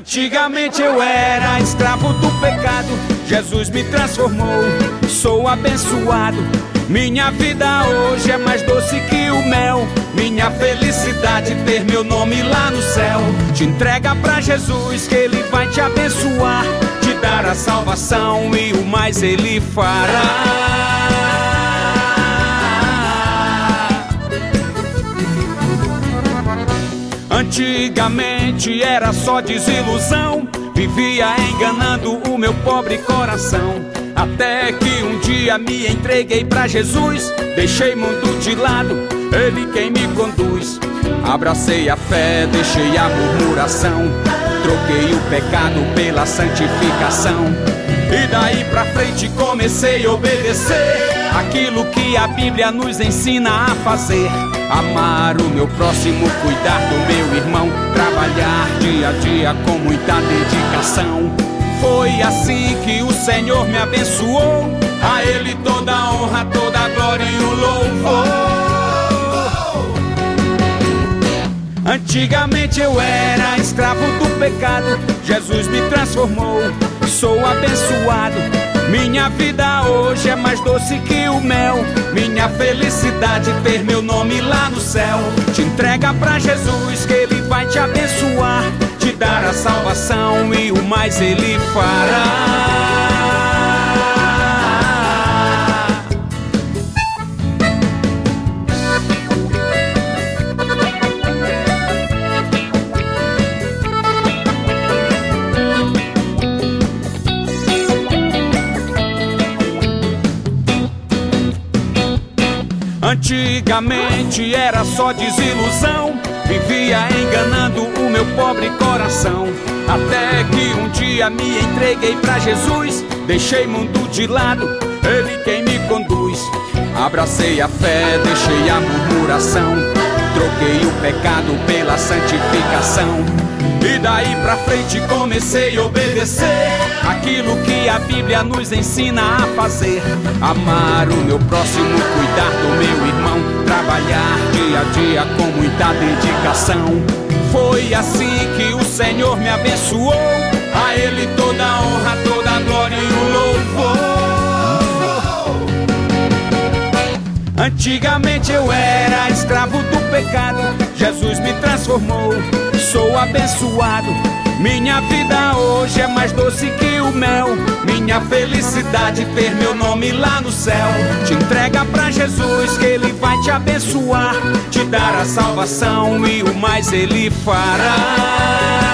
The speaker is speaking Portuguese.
Antigamente eu era escravo do pecado, Jesus me transformou, sou abençoado. Minha vida hoje é mais doce que o mel, minha felicidade ter meu nome lá no céu. Te entrega pra Jesus que Ele vai te abençoar, te dar a salvação e o mais Ele fará. Antigamente era só desilusão, vivia enganando o meu pobre coração. Até que um dia me entreguei pra Jesus, deixei mundo de lado, Ele quem me conduz. Abracei a fé, deixei a murmuração, troquei o pecado pela santificação. E daí pra frente comecei a obedecer aquilo que a Bíblia nos ensina a fazer. Amar o meu próximo, cuidar do meu irmão, trabalhar dia a dia com muita dedicação. Foi assim que o Senhor me abençoou, a Ele toda a honra, toda a glória e o louvor. Antigamente eu era escravo do pecado, Jesus me transformou, sou abençoado. Minha vida hoje é mais doce que o mel, minha felicidade ter meu nome lá no céu. Te entrega pra Jesus que Ele vai te abençoar, te dar a salvação e o mais Ele fará. Antigamente era só desilusão, vivia enganando o meu pobre coração. Até que um dia me entreguei pra Jesus, deixei mundo de lado, Ele quem me conduz. Abracei a fé, deixei a murmuração, troquei o pecado pela santificação. E daí pra frente comecei a obedecer aquilo que a Bíblia nos ensina a fazer. Amar o meu próximo, cuidar do meu irmão, trabalhar dia a dia com muita dedicação. Foi assim que o Senhor me abençoou, a Ele toda a honra, toda a glória e o louvor. Antigamente eu era escravo do pecado, Jesus me transformou, sou abençoado. Minha vida hoje é mais doce que o mel, minha felicidade ter meu nome lá no céu. Te entrega pra Jesus que Ele vai te abençoar, te dar a salvação e o mais Ele fará.